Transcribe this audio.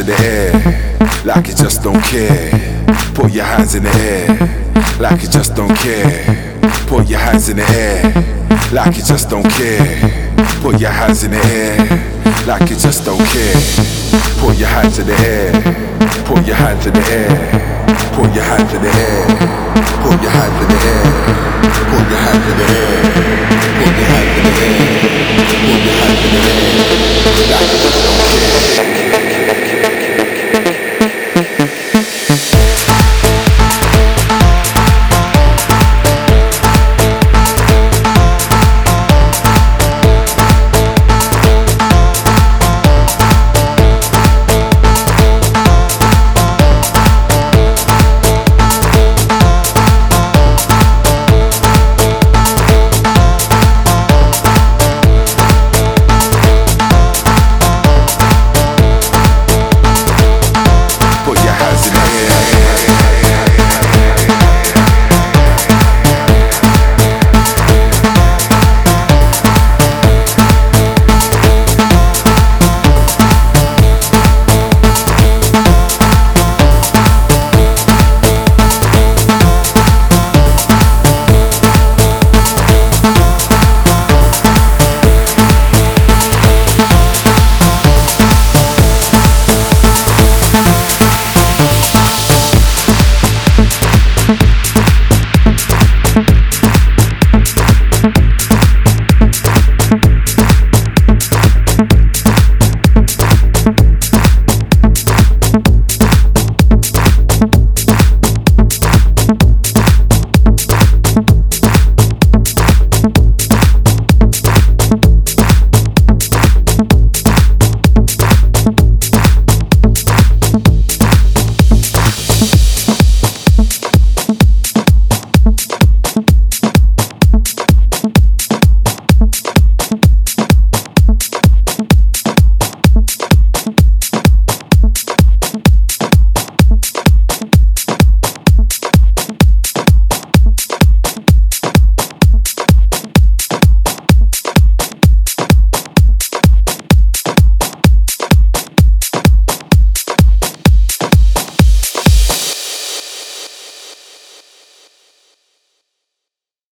the air, like you just don't care. Put your hands in the air, like you just don't care. Put your hands in the air, like you just don't care. Put your hands in the air, like you just don't care. Put your hands in the air, put your hands in the air, put your hands in the air, put your hands in the air, put your hands in the air, put your hands in the air, put your hands in the air, like you just don't care.